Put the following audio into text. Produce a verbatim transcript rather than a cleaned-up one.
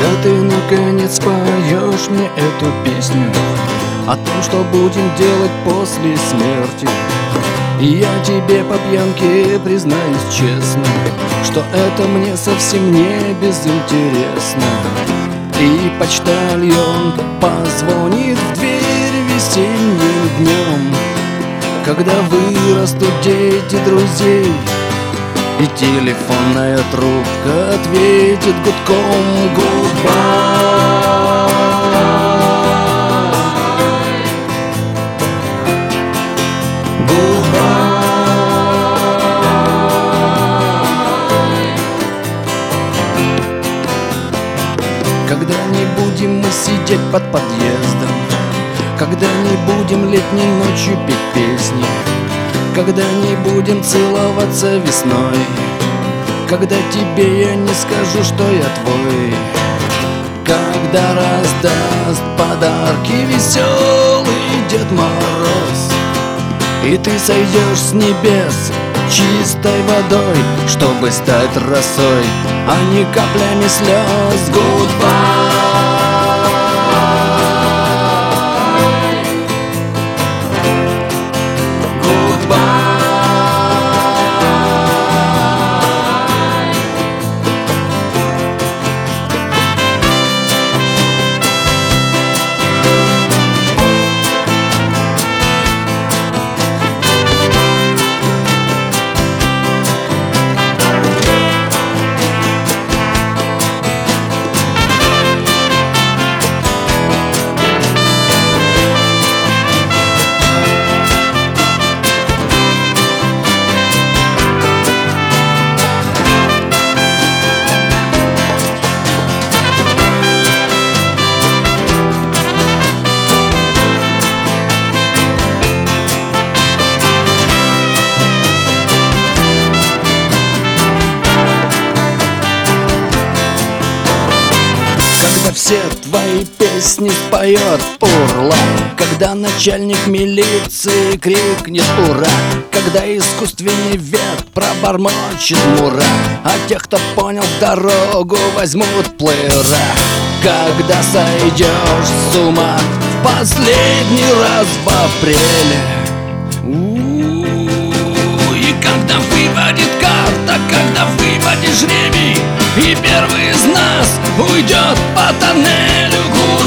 ты наконец поешь мне эту песню о том, что будем делать после смерти. И я тебе по пьянке признаюсь честно, что это мне совсем не безинтересно. И почтальон позвонит в дверь весенним днем, когда вырастут дети друзей, и телефонная трубка ответит гудком гудбай. Когда не будем мы сидеть под подъездом, когда не будем летней ночью петь песни, когда не будем целоваться весной, когда тебе я не скажу, что я твой, когда раздаст подарки веселый Дед Мороз, и ты сойдешь с небес чистой водой, чтобы стать росой, а не каплями слез. Гудбай. Когда все твои песни споет урла, когда начальник милиции крикнет ура, когда искусственный вет пробормочет мура, а тех, кто понял дорогу, возьмут плеера. Когда сойдешь с ума в последний раз в апреле, у-у-у, и когда выпадет карта, когда выпадет жребий, и первый из нас уйдет по тоннелю.